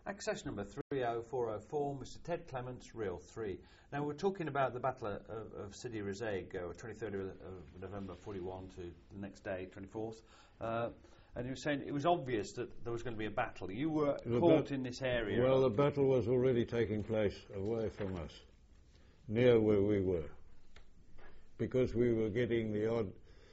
Access number 30404, Mr. Ted Clements, Reel 3. Now, we're talking about the Battle of Sidi Rezaiq, 23rd of November 41 to the next day, 24th. And you were saying it was obvious that there was going to be a battle. You were caught in this area. Well, the battle was already taking place away from us, near where we were, because we were getting the odd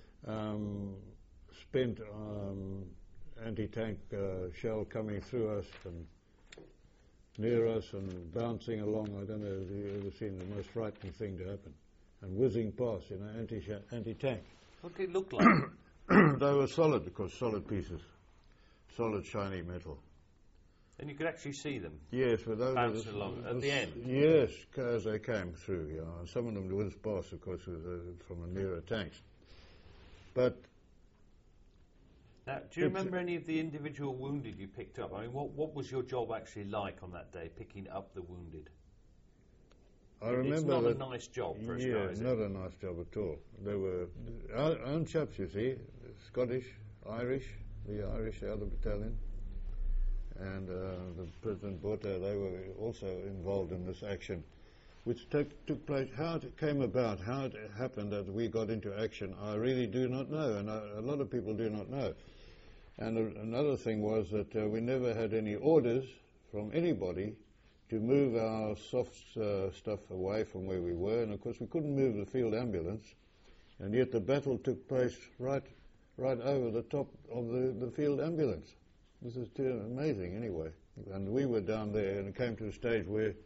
spent anti-tank shell coming through us and near us and bouncing along. I don't know if you've ever seen the most frightening thing to happen. And whizzing past, anti-tank. What did it look like? They were solid, because solid pieces, solid shiny metal. And you could actually see them? Yes, but those bouncing along at the end? Yes, as they came through, and some of them whizzed past, of course, from a nearer tanks. But now, do you remember any of the individual wounded you picked up? I mean, what was your job actually like on that day, picking up the wounded? I remember it's not a nice job for us guys. Yeah, not a nice job at all. They were our own chaps, you see, Scottish, Irish, the other battalion, and the President Botha, they were also involved in this action, which took place. How it came about, how it happened that we got into action, I really do not know, and a lot of people do not know. And another thing was that we never had any orders from anybody to move our soft stuff away from where we were, and of course we couldn't move the field ambulance, and yet the battle took place right over the top of the field ambulance. This is too amazing anyway. And we were down there, and it came to a stage where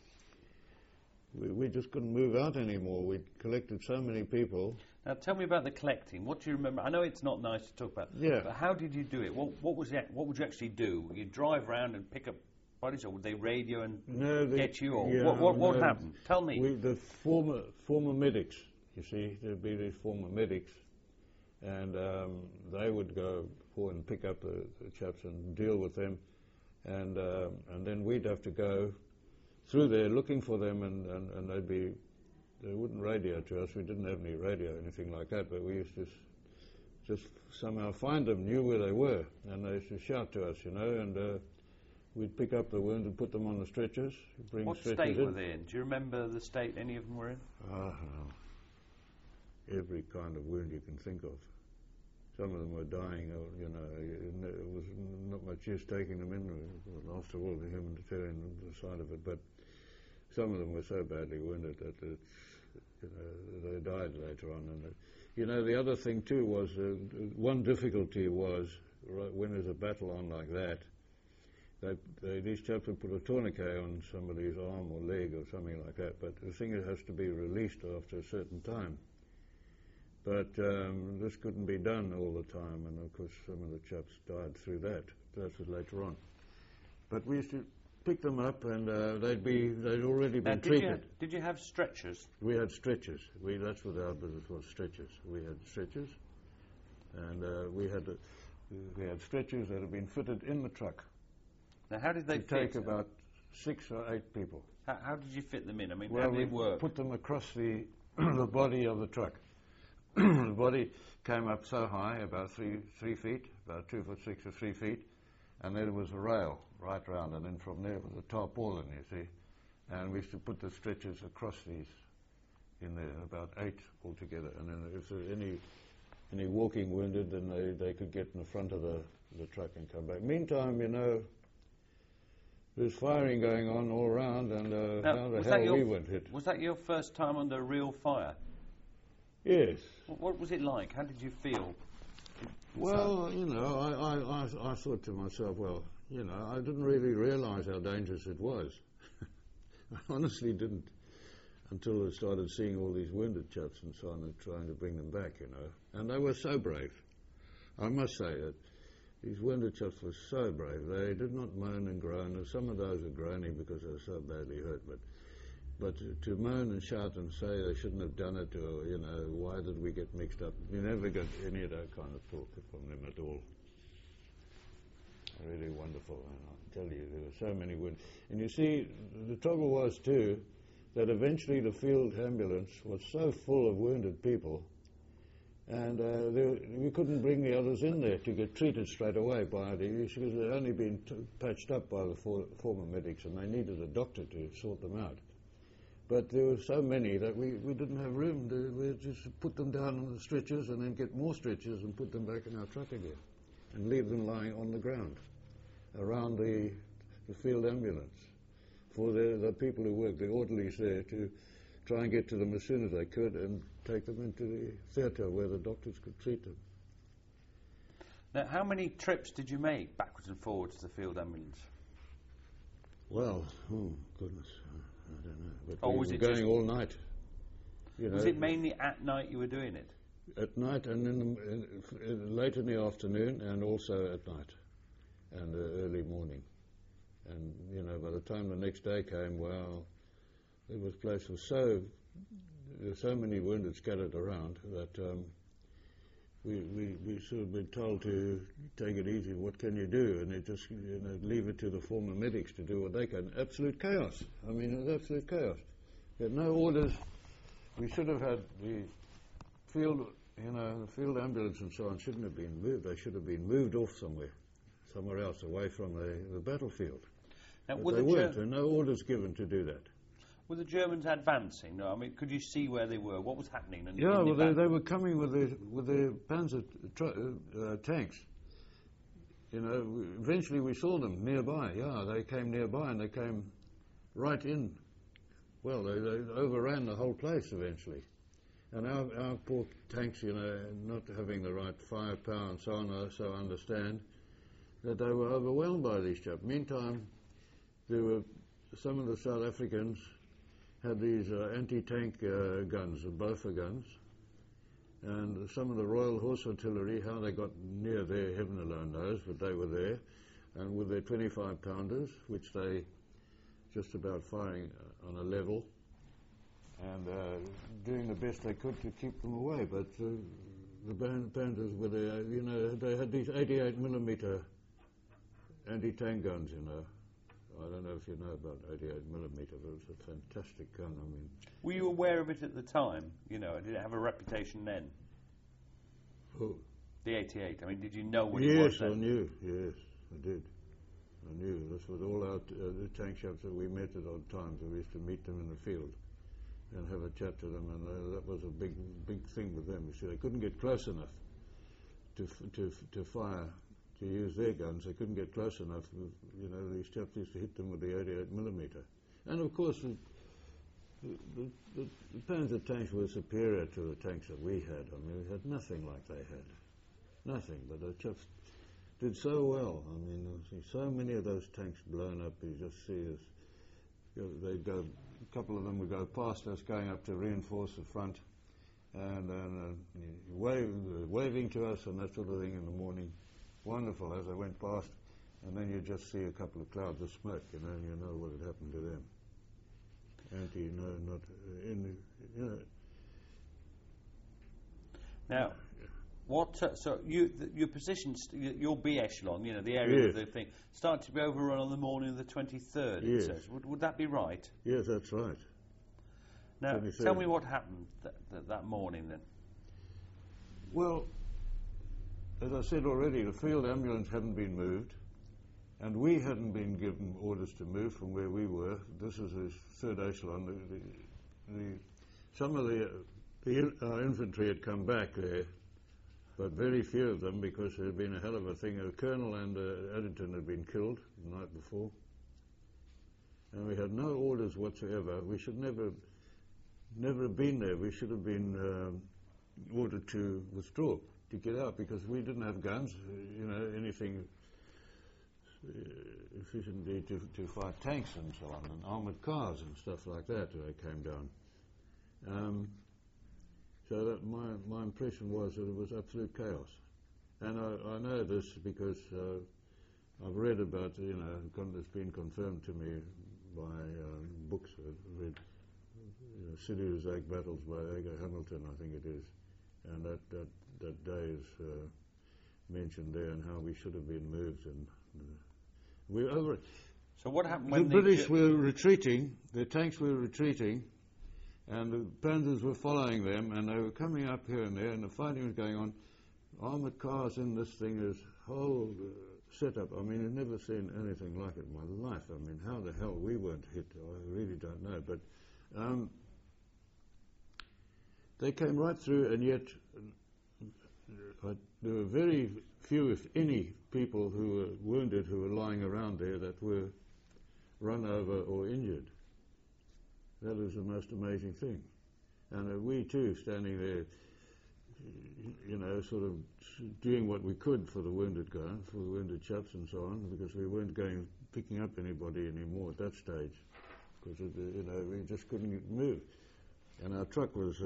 we just couldn't move out anymore. We'd collected so many people. Now tell me about the collecting. What do you remember? I know it's not nice to talk about, but how did you do it? What would you actually do? Would you drive around and pick up bodies, or would they radio and get you? Or what happened? Tell me. The former medics, you see, there'd be these former medics, and they would go forward and pick up the chaps and deal with them, and then we'd have to go through there looking for them, and they wouldn't radio to us. We didn't have any radio or anything like that, but we used to just somehow find them, knew where they were, and they used to shout to us, and we'd pick up the wounded and put them on the stretchers. What state were they in? Do you remember the state any of them were in? Every kind of wound you can think of. Some of them were dying, it was not much use taking them in, after all, the humanitarian side of it, but some of them were so badly wounded that they died later on. And the other thing too was, one difficulty was, when there's a battle on like that, these chaps would put a tourniquet on somebody's arm or leg or something like that, but the thing has to be released after a certain time. But this couldn't be done all the time, and of course some of the chaps died through that. That was later on. But we used to pick them up, and they'd already been treated. Did you have stretchers? We had stretchers. That's what our business was, stretchers. We had stretchers, and we had stretchers that had been fitted in the truck. Now, how did they fit? Take about 6 or 8 people. How did you fit them in? I mean, well, how did it work? Put them across the body of the truck. The body came up so high, about 3 feet, about 2'6" or 3 feet, and then there was a rail right round, and then from there was a tarpaulin, you see, and we used to put the stretchers across these in there, about 8 altogether, and then if there were any walking wounded, then they could get in the front of the truck and come back. Meantime, there's firing going on all around, and how the hell we weren't hit. Was that your first time under real fire? Yes. What was it like? How did you feel? Well, I thought to myself, I didn't really realise how dangerous it was. I honestly didn't, until I started seeing all these wounded chaps and so on and trying to bring them back, And they were so brave. I must say that these wounded chaps were so brave. They did not moan and groan. Some of those were groaning because they were so badly hurt, but to moan and shout and say they shouldn't have done it, or, why did we get mixed up? You never got any of that kind of talk from them at all. Really wonderful, and I tell you, there were so many wounded. And you see, the trouble was too, that eventually the field ambulance was so full of wounded people And we couldn't bring the others in there to get treated straight away by the because they'd only been patched up by the former medics, and they needed a doctor to sort them out. But there were so many that we didn't have room. We just put them down on the stretchers and then get more stretchers and put them back in our truck again and leave them lying on the ground around the field ambulance for the people who worked, the orderlies there, to try and get to them as soon as they could and take them into the theatre where the doctors could treat them. Now, how many trips did you make backwards and forwards to the field ambulance? Well, oh goodness, I don't know. But or we was were it going just all night? You know, was it mainly at night you were doing it? At night and late in the afternoon, and also at night and early morning. And you know, by the time the next day came, well, the place was there were so many wounded scattered around that we sort of been told to take it easy. What can you do? And they just leave it to the former medics to do what they can. Absolute chaos. I mean, it was absolute chaos. We had no orders. We should have had the field, the field ambulance and so on shouldn't have been moved. They should have been moved off somewhere else, away from the battlefield. Now, but they weren't. There were no orders given to do that. Were the Germans advancing? No, I mean, could you see where they were? What was happening? Yeah, well, they were coming with their Panzer tanks. You know, eventually we saw them nearby. Yeah, they came nearby and they came right in. Well, they overran the whole place eventually. And our poor tanks, not having the right firepower and so on, so I understand that they were overwhelmed by these chaps. Meantime, there were some of the South Africans had these anti-tank guns, Bofor guns, and some of the Royal Horse Artillery, how they got near there, heaven alone knows, but they were there, and with their 25-pounders, which they just about firing on a level, and doing the best they could to keep them away. But the Panthers were there, they had these 88mm anti-tank guns, I don't know if you know about 88mm, but it was a fantastic gun. I mean, were you aware of it at the time? Did it have a reputation then? Who? The 88. I mean, did you know what it was then? Yes, I knew. Yes, I did. I knew. This was all our the tank shops that we met at odd times. We used to meet them in the field and have a chat to them, and that was a big thing with them. You see, they couldn't get close enough to fire. To use their guns, they couldn't get close enough. These chaps used to hit them with the 88mm. And of course, the Panzer tanks were superior to the tanks that we had. I mean, we had nothing like they had. Nothing, but the chaps did so well. I mean, so many of those tanks blown up, you just see they'd go, a couple of them would go past us going up to reinforce the front, and waving to us and that sort of thing in the morning. Wonderful as they went past, and then you just see a couple of clouds of smoke, and you know what had happened to them. Not in the, Now, what? So your position, your B echelon, the area of the thing, started to be overrun on the morning of the 23rd. Yes. It says. Would that be right? Yes, that's right. Now, 23rd. Tell me what happened that morning then. Well, as I said already, the field ambulance hadn't been moved, and we hadn't been given orders to move from where we were. This is the third echelon. Some of our infantry had come back there, but very few of them, because there had been a hell of a thing. A colonel and Addington had been killed the night before, and we had no orders whatsoever. We should never have been there. We should have been ordered to withdraw, to get out, because we didn't have guns, anything efficiently to fight tanks and so on, and armoured cars and stuff like that came down. So that my impression was that it was absolute chaos. And I know this because I've read about, it's been confirmed to me by books I've read, City Rezac Battles by Edgar Hamilton, I think it is, and that day is mentioned there, and how we should have been moved, and we over. So what happened when the British were retreating? The tanks were retreating, And the Panzers were following them, and they were coming up here and there, and the fighting was going on. Armoured cars in this thing is whole setup. I mean, I've never seen anything like it in my life. I mean, how the hell we weren't hit, I really don't know. But they came right through, and yet there were very few, if any, people who were wounded who were lying around there that were run over or injured. That was the most amazing thing. And we too, standing there, you know, sort of doing what we could for the wounded guys, for the wounded chaps and so on, because we weren't picking up anybody anymore at that stage, because you know, we just couldn't move. And our truck was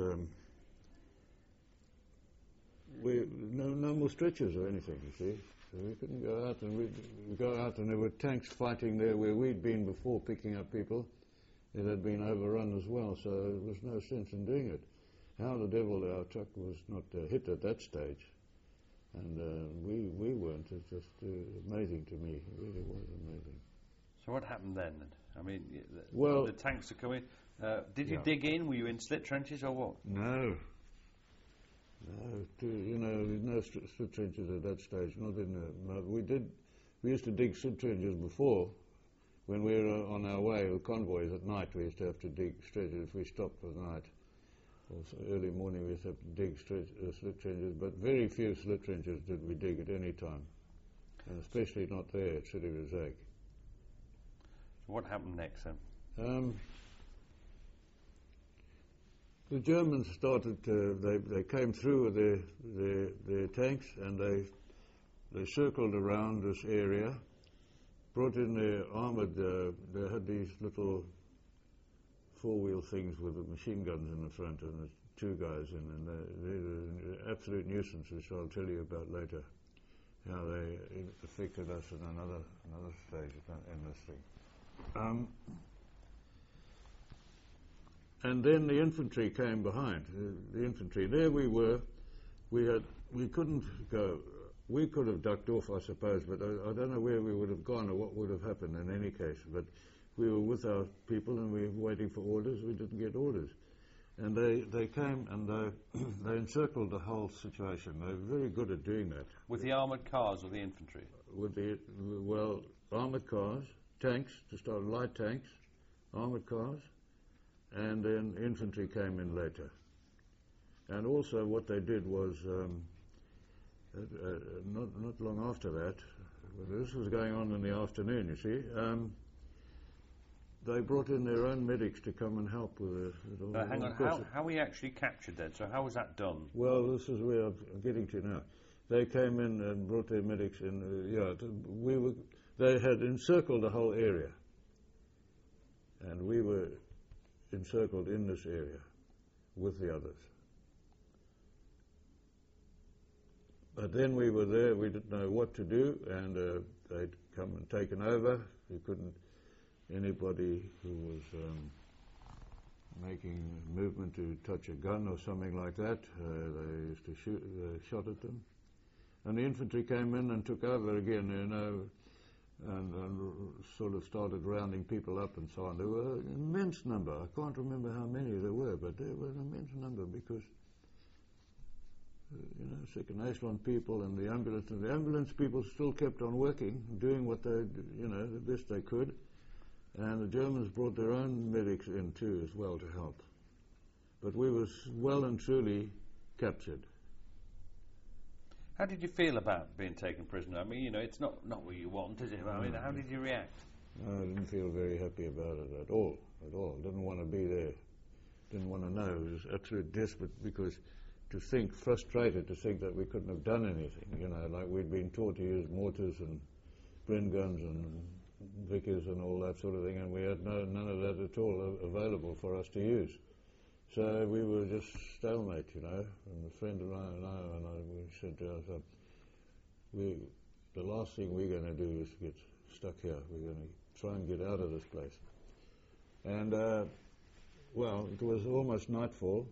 no more stretchers or anything, you see. So we couldn't go out, and we'd go out, and there were tanks fighting there where we'd been before picking up people. It had been overrun as well, so there was no sense in doing it. How the devil our truck was not hit at that stage, and we weren't. It's just amazing to me. It really was amazing. So what happened then? I mean, well, the tanks are coming. Did you dig in? Were you in slit trenches or what? No, you know, no slit trenches at that stage. Not in the. We used to dig slit trenches before. When we were on our way with convoys at night, we used to have to dig trenches if we stopped for the night. Also early morning we used to have to dig slit trenches, but very few slit trenches did we dig at any time, and especially not there at Sidi Rezaiq. So what happened next then? The Germans started to, they came through with their tanks, and they circled around this area, brought in their armoured, they had these little four-wheel things with the machine guns in the front, and there's two guys in, and they're an absolute nuisance, which I'll tell you about later, how they affected us in another stage in this thing. And then the infantry came behind. The infantry, there we were. We couldn't go. We could have ducked off, I suppose, but I don't know where we would have gone or what would have happened in any case. But we were with our people, and we were waiting for orders. We didn't get orders. And they came and they encircled the whole situation. They were very good at doing that. With the armoured cars or the infantry? With the, well, armoured cars, tanks, to start light tanks, armoured cars, and then infantry came in later. And also what they did was, not long after that, this was going on in the afternoon, you see, they brought in their own medics to come and help with it. Hang on, how were you actually captured then? So how was that done? Well, this is where I'm getting to now. They came in and brought their medics in. They had encircled the whole area, and we were encircled in this area with the others. But then we were there, we didn't know what to do, and they'd come and taken over. Anybody who was making a movement to touch a gun or something like that, they used to shoot, shot at them. And the infantry came in and took over again, you know, and sort of started rounding people up and so on. There were an immense number. I can't remember how many there were, but there were an immense number because, you know, Second National people and the ambulance people still kept on working, doing what they, you know, the best they could. And the Germans brought their own medics in too as well to help. But we were well and truly captured. How did you feel about being taken prisoner? I mean, you know, it's not what you want, is it? I mean, how did you react? No, I didn't feel very happy about it at all. Didn't want to be there. Didn't want to know. It was absolutely desperate because frustrated to think that we couldn't have done anything, you know, like we'd been taught to use mortars and Bren guns and Vickers and all that sort of thing, and we had none of that at all available for us to use. So we were just stalemate, you know, and a friend and I we said to ourselves, the last thing we're going to do is get stuck here. We're going to try and get out of this place. And, well, it was almost nightfall,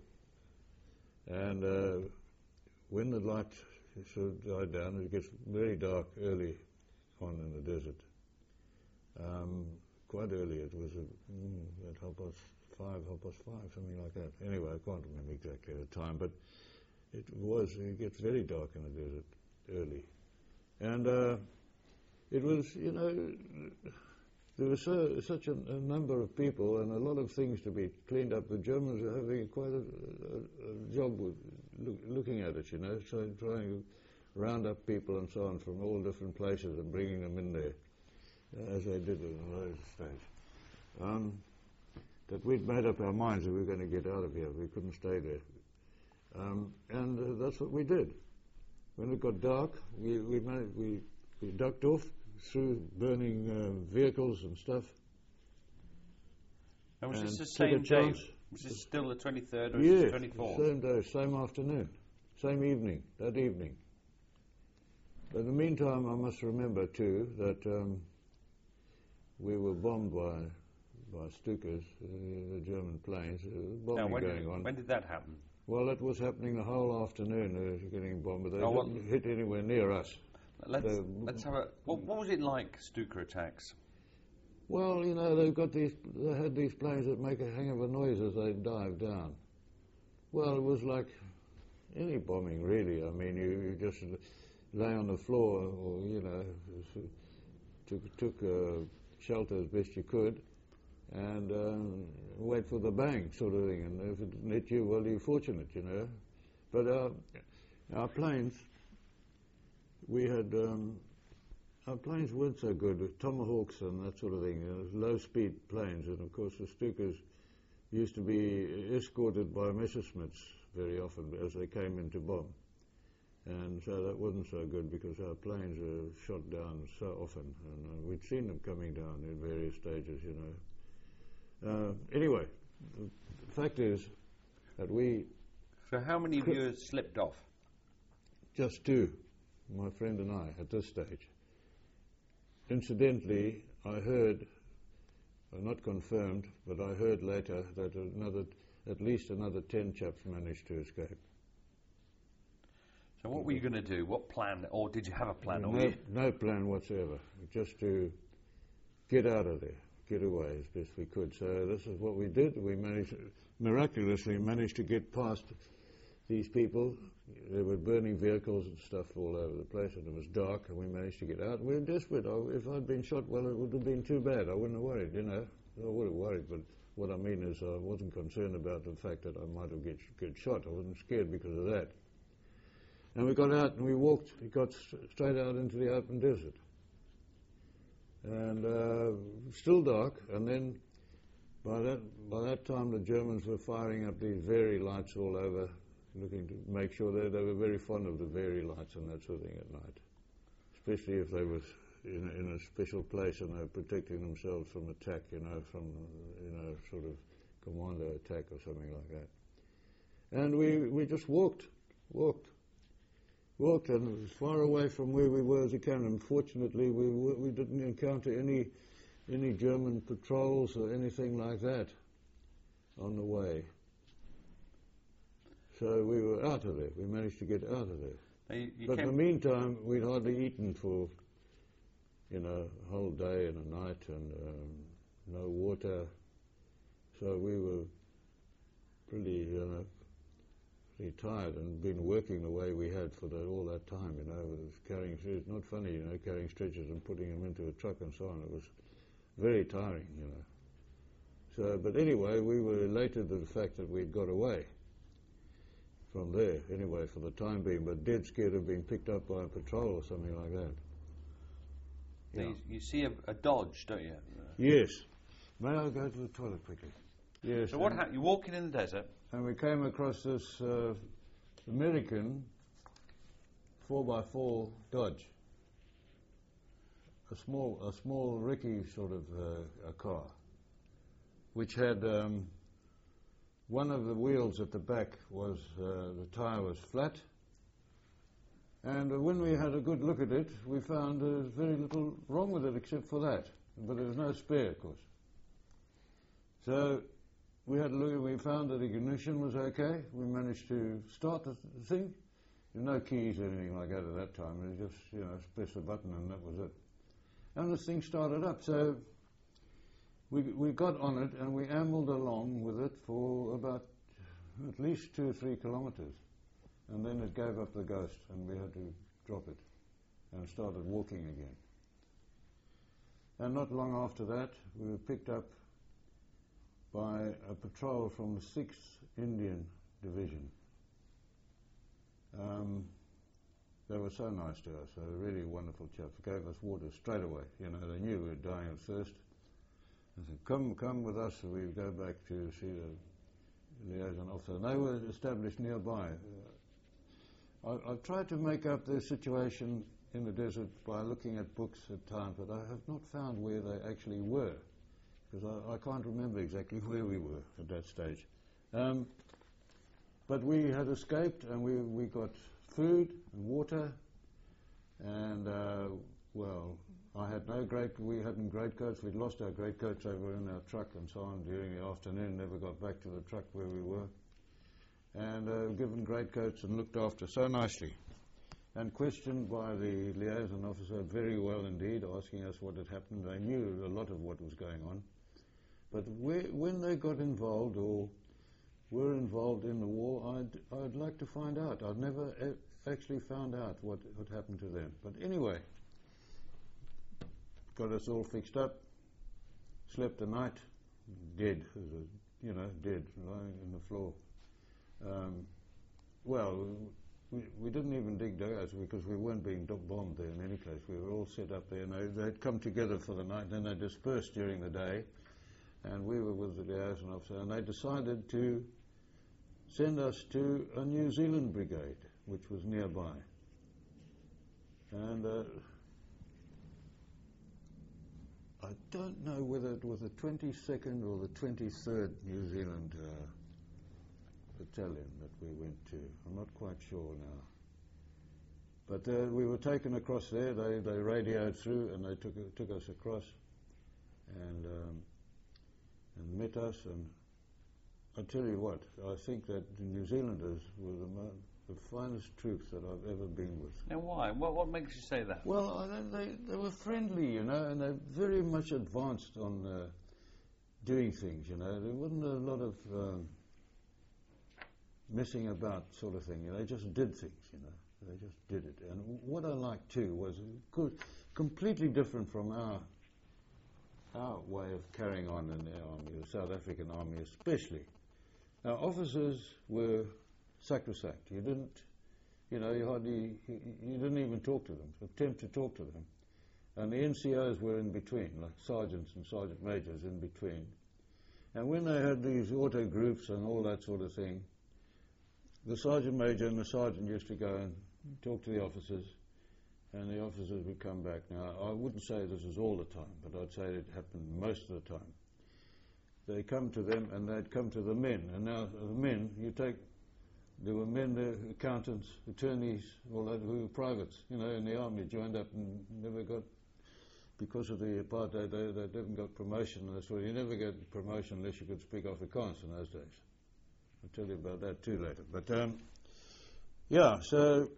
and when the light sort of died down, it gets very dark early on in the desert. Quite early, it was at 5:30, something like that. Anyway, I can't remember exactly the time, but it gets very dark in the desert early. And it was, there was such a number of people and a lot of things to be cleaned up. The Germans were having quite a job with looking at it, so trying to round up people and so on from all different places and bringing them in there, as they did in those days. That we'd made up our minds that we were going to get out of here. We couldn't stay there. And that's what we did. When it got dark, we ducked off through burning vehicles and stuff. And was this the same day? Was this still the 23rd or yes, the 24th? Same day, same afternoon, same evening, that evening. But in the meantime, I must remember too that we were bombed by Stukas, the German planes. Bombing going on. When did that happen? Well, it was happening the whole afternoon. Getting bombed, but they didn't hit anywhere near us. Let's have a. What was it like, Stuka attacks? Well, they had these planes that make a hang of a noise as they dive down. Well, it was like any bombing, really. I mean, you just lay on the floor, or took shelter as best you could, and wait for the bang, sort of thing. And if it didn't hit you, well, you're fortunate, But our planes. We had, our planes weren't so good with Tomahawks and that sort of thing, low-speed planes, and of course the Stukas used to be escorted by Messerschmitts very often as they came in to bomb. And so that wasn't so good because our planes were shot down so often, and we'd seen them coming down in various stages, Anyway, the fact is that we... So how many of you slipped off? Just two. My friend and I, at this stage. Incidentally, I heard, not confirmed, but I heard later that at least another 10 chaps managed to escape. So what were you going to do? What plan, or did you have a plan? No plan whatsoever, just to get out of there, get away as best we could. So this is what we did. We miraculously managed to get past these people. They were burning vehicles and stuff all over the place, and it was dark, and we managed to get out. We were desperate. If I'd been shot, well, it would have been too bad. I wouldn't have worried, I would have worried, but what I mean is I wasn't concerned about the fact that I might have get shot. I wasn't scared because of that. And we got out and we got straight out into the open desert. And still dark, and then by that time the Germans were firing up these Very lights all over, looking to make sure they were very fond of the Very lights and that sort of thing at night, especially if they were in a special place and they were protecting themselves from attack, from sort of commando attack or something like that. And we just walked and as far away from where we were as we can. And fortunately, we didn't encounter any German patrols or anything like that on the way. So we were out of there. We managed to get out of there. But in the meantime, we'd hardly eaten for, a whole day and a night, and no water. So we were pretty tired, and been working the way we had for all that time. It's not funny, carrying stretchers and putting them into a truck and so on. It was very tiring, So, but anyway, we were elated at the fact that we'd got away from there, anyway, for the time being, but dead scared of being picked up by a patrol or something like that. Yeah. You see a Dodge, don't you? Yes. May I go to the toilet quickly? Yes. So what happened? You're walking in the desert. And we came across this American 4x4 Dodge, a small Ricky sort of a car, which had one of the wheels at the back was the tyre was flat, and when we had a good look at it, we found there was very little wrong with it except for that, but there was no spare, of course. So we had a look, and we found that the ignition was okay. We managed to start the thing. There were no keys or anything like that at that time. It was just, press the button and that was it. And this thing started up. So we got on it and we ambled along with it for about at least 2 or 3 kilometres, and then it gave up the ghost and we had to drop it and started walking again. And not long after that, we were picked up by a patrol from the 6th Indian Division. They were so nice to us. They were really wonderful chaps. Gave us water straight away. You know, they knew we were dying of thirst. They said, come with us, and we'd go back to see the liaison officer. And they were established nearby. I've tried to make up their situation in the desert by looking at books at times, but I have not found where they actually were, because I can't remember exactly where we were at that stage. But we had escaped, and we got food and water, and well, we hadn't greatcoats. We'd lost our greatcoats over in our truck and so on during the afternoon, never got back to the truck where we were, and given greatcoats and looked after so nicely, and questioned by the liaison officer very well indeed, asking us what had happened. They knew a lot of what was going on, but when they got involved or were involved in the war, I'd like to find out. I'd never actually found out what had happened to them. But anyway, got us all fixed up, slept the night, dead, dead, lying on the floor. Well, we didn't even dig dugouts because we weren't being bombed there in any case. We were all set up there, and they'd come together for the night, then they dispersed during the day, and we were with the liaison officer, and they decided to send us to a New Zealand brigade, which was nearby. And I don't know whether it was the 22nd or the 23rd New Zealand battalion that we went to. I'm not quite sure now. But we were taken across there. They radioed through, and they took us across and met us. And I tell you what, I think that the New Zealanders were the finest troops that I've ever been with. Now, why? What makes you say that? Well, they were friendly, and they're very much advanced on doing things. There wasn't a lot of messing about sort of thing. They just did things. They just did it. And what I liked too was completely different from our way of carrying on in the army, the South African army especially. Our officers were sacrosanct. You didn't even talk to them, attempt to talk to them. And the NCOs were in between, like sergeants and sergeant majors in between. And when they had these auto groups and all that sort of thing, the sergeant major and the sergeant used to go and talk to the officers, and the officers would come back. Now, I wouldn't say this was all the time, but I'd say it happened most of the time. They come to them, and they'd come to the men. And now, the men, there were men there, accountants, attorneys, all that, who were privates, in the army, joined up and never got, because of the apartheid, they never got promotion. And that's why you never get promotion unless you could speak Afrikaans in those days. I'll tell you about that too later. But, so,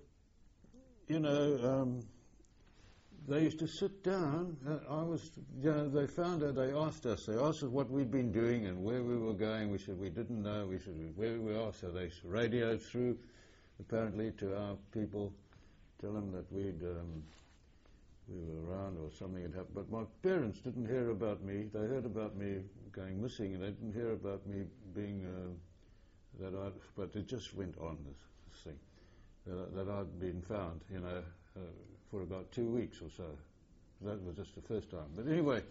they used to sit down. They found out, they asked us what we'd been doing and where we were going. We said we didn't know. We said where we are. So they radioed through, apparently, to our people, tell them that we were around or something had happened. But my parents didn't hear about me. They heard about me going missing, and they didn't hear about me being but it just went on, this thing, that I'd been found, for about 2 weeks or so. That was just the first time. But anyway,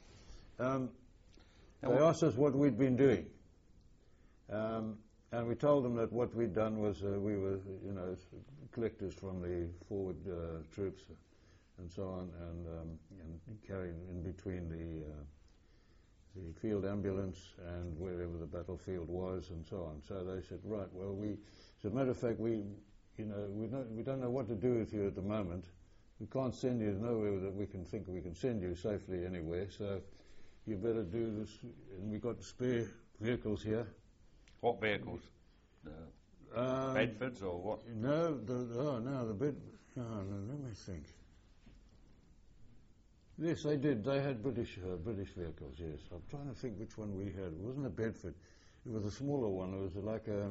they asked us what we'd been doing. And we told them that what we'd done was we were, collectors from the forward troops and so on, and carried in between the field ambulance and wherever the battlefield was and so on. So they said, right, well, as a matter of fact, we don't know what to do with you at the moment. We can't send you nowhere that we can think we can send you safely anywhere, so you better do this. And we got spare vehicles here. What vehicles? Bedfords or what? No, let me think. Yes, they did. They had British vehicles, yes. I'm trying to think which one we had. It wasn't a Bedford. It was a smaller one. It was like a,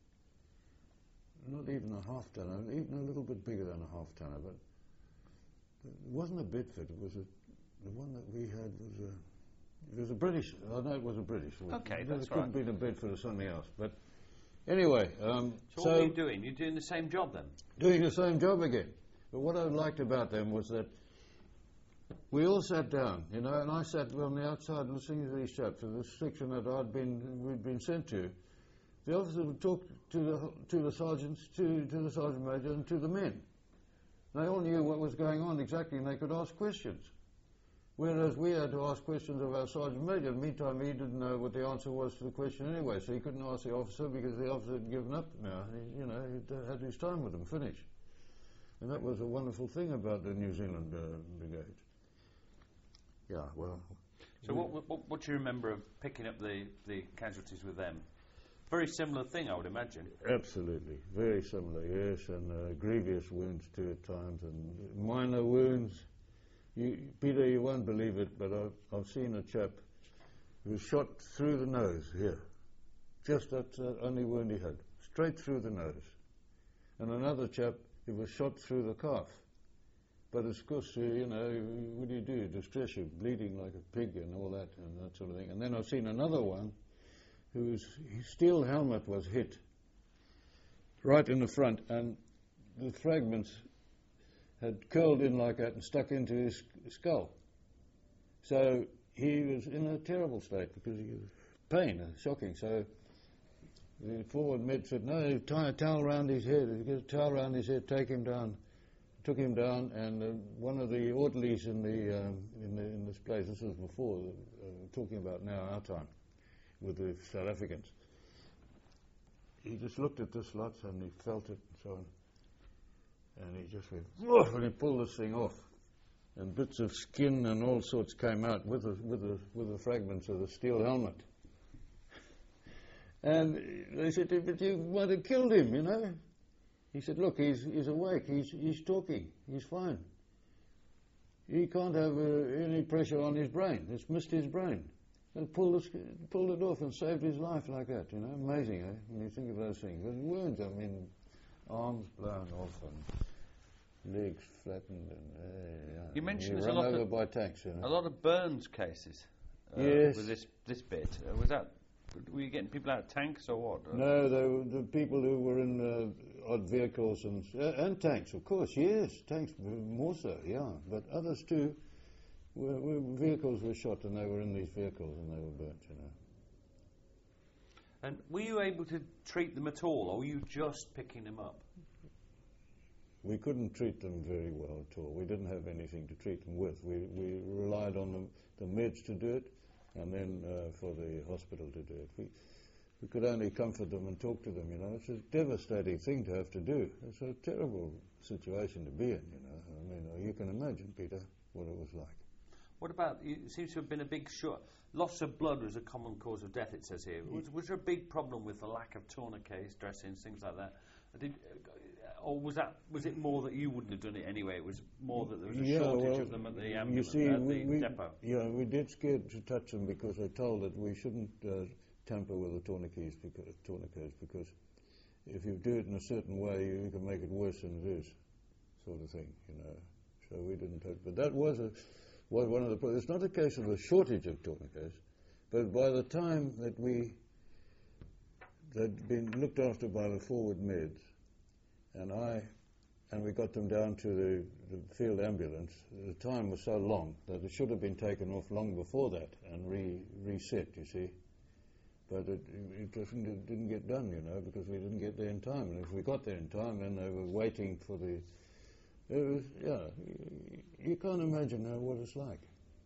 not even a half-tonner, even a little bit bigger than a half-tonner, but it wasn't a Bedford. It was the one that we had was a British. I know it was a British. Okay, it that's couldn't right. be a Bedford or something else. But anyway, So what were you doing? You're doing the same job then? doing the same job again. But what I liked about them was that we all sat down, you know, and I sat on the outside listening to these chaps in the section that we'd been sent to. The officer would talk to the sergeants, to the sergeant major, and to the men. They all knew what was going on exactly, and they could ask questions. Whereas we had to ask questions of our sergeant major. In the meantime, he didn't know what the answer was to the question anyway, so he couldn't ask the officer because the officer had given up now. He'd had his time with them finished. And that was a wonderful thing about the New Zealand brigade. Yeah, well. So what do you remember of picking up the casualties with them? Very similar thing, I would imagine. Absolutely, very similar, yes, and grievous wounds too at times, and minor wounds. Peter, you won't believe it, but I've seen a chap who was shot through the nose here. Just that's the only wound he had, straight through the nose. And another chap who was shot through the calf. But of course, what do? Distress you, bleeding like a pig and all that and that sort of thing. And then I've seen another one whose steel helmet was hit right in the front, and the fragments had curled in like that and stuck into his skull. So he was in a terrible state because he was pain, shocking. So the forward med said, no, tie a towel around his head. Get a towel around his head, take him down. Took him down, and one of the orderlies in this place, this was before, talking about now our time, with the South Africans, he just looked at this lot and he felt it and so on, and he just went, woof, and he pulled this thing off, and bits of skin and all sorts came out with the fragments of the steel helmet. And they said, but you might have killed him, you know. He said, look, he's awake, he's talking, he's fine. He can't have any pressure on his brain. It's missed his brain. And pulled it off and saved his life like that, you know. Amazing, eh, when you think of those things. And wounds, I mean, arms blown off and legs flattened. And, you mentioned run over by tanks, you know. A lot of burns cases yes. with this bit. Was that... Were you getting people out of tanks or what? No, they were the people who were in odd vehicles and tanks, of course, yes, tanks more so, yeah. But others too, vehicles were shot and they were in these vehicles and they were burnt, you know. And were you able to treat them at all, or were you just picking them up? We couldn't treat them very well at all. We didn't have anything to treat them with. We relied on the meds to do it, and then for the hospital to do it. We could only comfort them and talk to them, you know. It's a devastating thing to have to do. It's a terrible situation to be in, you know. I mean, you can imagine, Peter, what it was like. What about, it seems to have been a big loss of blood was a common cause of death, it says here. Was there a big problem with the lack of tourniquets, dressings, things like that? Or was it more that you wouldn't have done it anyway? It was more that there was a shortage of them at the ambulance, the depot. Yeah, we did scared to touch them because they told that we shouldn't tamper with the tourniquets because if you do it in a certain way, you can make it worse than it is, sort of thing, you know. So we didn't touch. But that was one of the problems. It's not a case of a shortage of tourniquets, but by the time that they'd been looked after by the forward meds, and we got them down to the field ambulance, the time was so long that it should have been taken off long before that and reset, you see. But it didn't get done, you know, because we didn't get there in time. And if we got there in time, then they were waiting for you can't imagine what it's like.